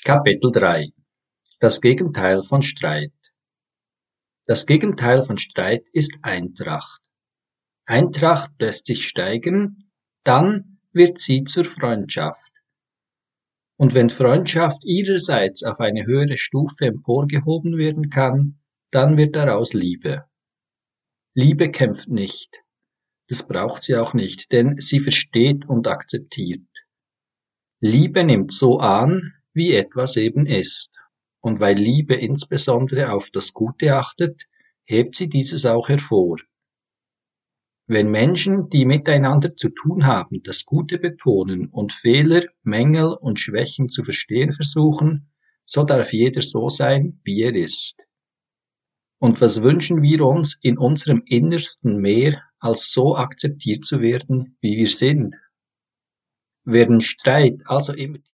Kapitel 3: Das Gegenteil von Streit. Das Gegenteil von Streit ist Eintracht. Eintracht lässt sich steigern, dann wird sie zur Freundschaft. Und wenn Freundschaft ihrerseits auf eine höhere Stufe emporgehoben werden kann, dann wird daraus Liebe. Liebe kämpft nicht. Das braucht sie auch nicht, denn sie versteht und akzeptiert. Liebe nimmt so an, wie etwas eben ist. Und weil Liebe insbesondere auf das Gute achtet, hebt sie dieses auch hervor. Wenn Menschen, die miteinander zu tun haben, das Gute betonen und Fehler, Mängel und Schwächen zu verstehen versuchen, so darf jeder so sein, wie er ist. Und was wünschen wir uns in unserem Innersten mehr, als so akzeptiert zu werden, wie wir sind? Werden Streit also immer